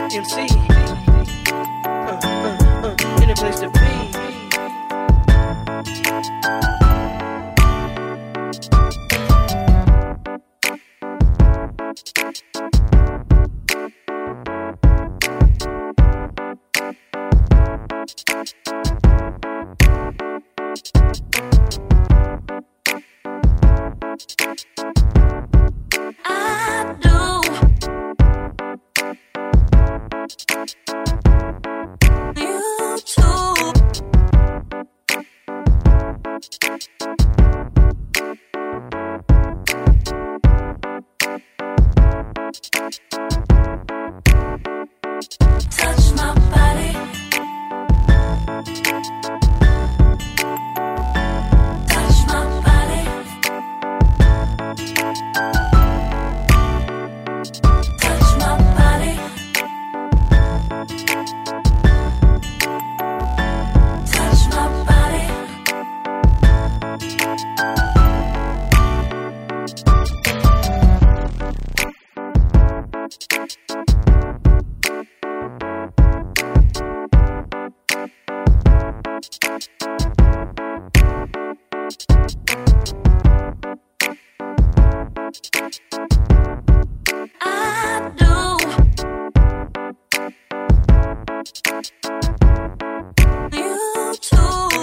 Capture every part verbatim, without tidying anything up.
M C, uh, uh, uh, any place to be. I do. You too. Touch my body. Touch my body. Touch my body. Touch my body. I do. You too.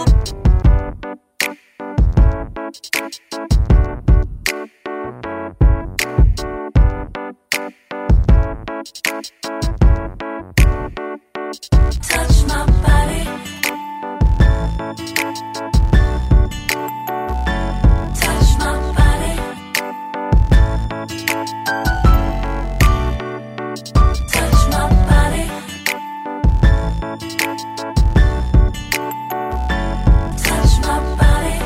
Touch my body. Touch my body. Touch my body. Touch my body.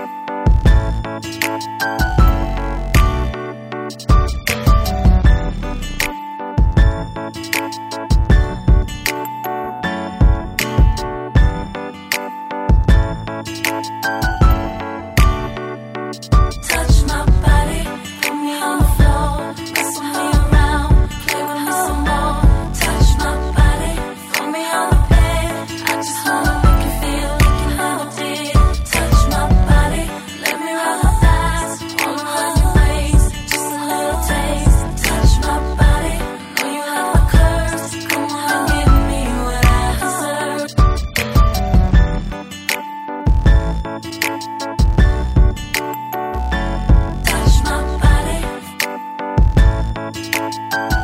Touch my body. Put me on the floor. Wrestle me around. Play with me some more. Touch my body. Put me on the bed. I just wanna make you feel like you never did. Touch my body. Let me rub my thighs. Wanna run your waist. Just a little taste. Touch my body. Know you have my curves. Come on and give me what I deserve. Touch my body.